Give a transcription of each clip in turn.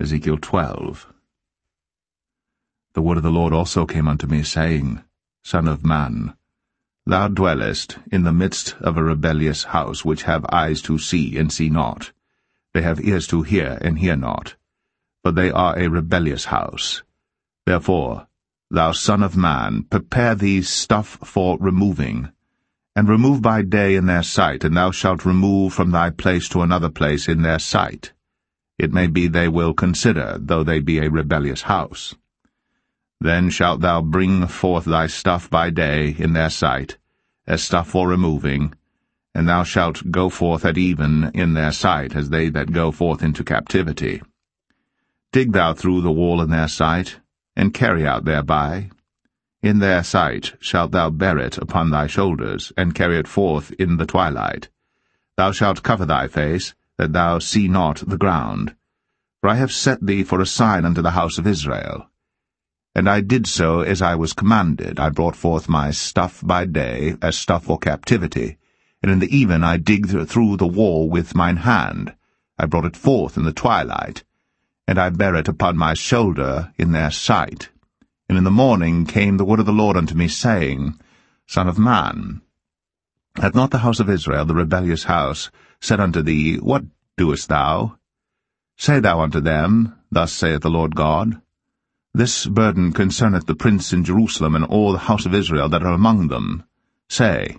Ezekiel 12. The word of the Lord also came unto me, saying, Son of man, thou dwellest in the midst of a rebellious house, which have eyes to see, and see not. They have ears to hear, and hear not. For they are a rebellious house. Therefore, thou son of man, prepare thee stuff for removing, and remove by day in their sight, and thou shalt remove from thy place to another place in their sight. It may be they will consider, though they be a rebellious house. Then shalt thou bring forth thy stuff by day in their sight, as stuff for removing, and thou shalt go forth at even in their sight, as they that go forth into captivity. Dig thou through the wall in their sight, and carry out thereby. In their sight shalt thou bear it upon thy shoulders, and carry it forth in the twilight. Thou shalt cover thy face, that thou see not the ground. For I have set thee for a sign unto the house of Israel. And I did so as I was commanded. I brought forth my stuff by day, as stuff for captivity, and in the even I digged through the wall with mine hand. I brought it forth in the twilight, and I bare it upon my shoulder in their sight. And in the morning came the word of the Lord unto me, saying, Son of man, hath not the house of Israel, the rebellious house, said unto thee, What doest thou? Say thou unto them, Thus saith the Lord God, This burden concerneth the prince in Jerusalem, and all the house of Israel that are among them. Say,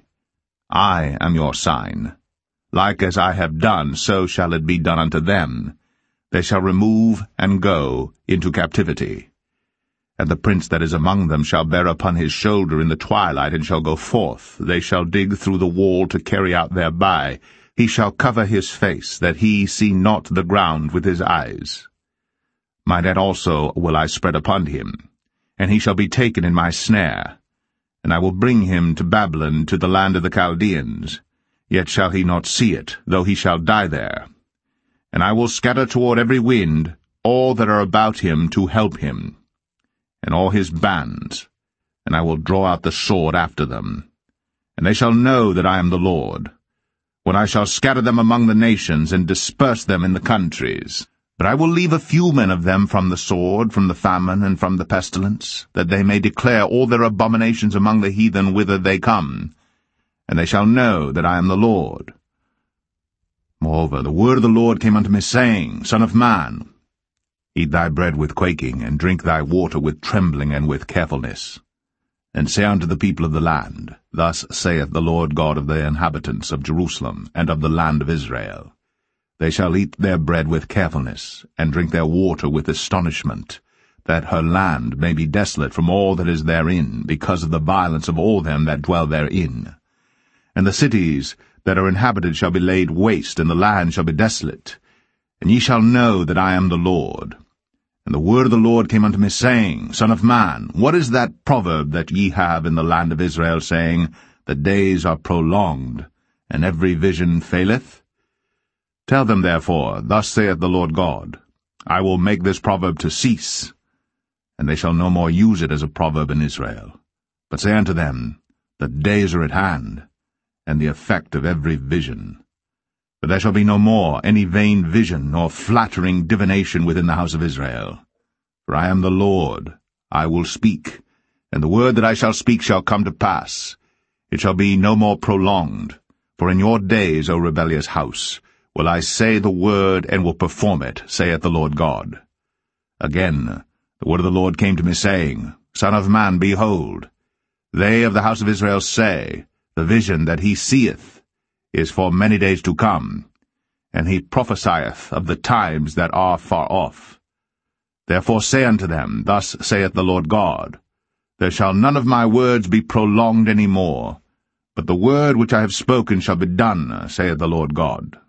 I am your sign. Like as I have done, so shall it be done unto them. They shall remove and go into captivity. And the prince that is among them shall bear upon his shoulder in the twilight, and shall go forth. They shall dig through the wall to carry out thereby. He shall cover his face, that he see not the ground with his eyes. My net also will I spread upon him, and he shall be taken in my snare. And I will bring him to Babylon, to the land of the Chaldeans. Yet shall he not see it, though he shall die there. And I will scatter toward every wind all that are about him to help him, and all his bands, and I will draw out the sword after them. And they shall know that I am the Lord, when I shall scatter them among the nations, and disperse them in the countries. But I will leave a few men of them from the sword, from the famine, and from the pestilence, that they may declare all their abominations among the heathen whither they come, and they shall know that I am the Lord. Moreover, the word of the Lord came unto me, saying, Son of man, eat thy bread with quaking, and drink thy water with trembling and with carefulness. And say unto the people of the land, Thus saith the Lord God of the inhabitants of Jerusalem, and of the land of Israel, They shall eat their bread with carefulness, and drink their water with astonishment, that her land may be desolate from all that is therein, because of the violence of all them that dwell therein. And the cities that are inhabited shall be laid waste, and the land shall be desolate. And ye shall know that I am the Lord. And the word of the Lord came unto me, saying, Son of man, what is that proverb that ye have in the land of Israel, saying, The days are prolonged, and every vision faileth? Tell them therefore, Thus saith the Lord God, I will make this proverb to cease, and they shall no more use it as a proverb in Israel. But say unto them, The days are at hand, and the effect of every vision. For there shall be no more any vain vision, nor flattering divination within the house of Israel. For I am the Lord, I will speak, and the word that I shall speak shall come to pass. It shall be no more prolonged. For in your days, O rebellious house, will I say the word, and will perform it, saith the Lord God. Again, the word of the Lord came to me, saying, Son of man, behold, they of the house of Israel say, The vision that he seeth is for many days to come, and he prophesieth of the times that are far off. Therefore say unto them, Thus saith the Lord God, There shall none of my words be prolonged any more, but the word which I have spoken shall be done, saith the Lord God.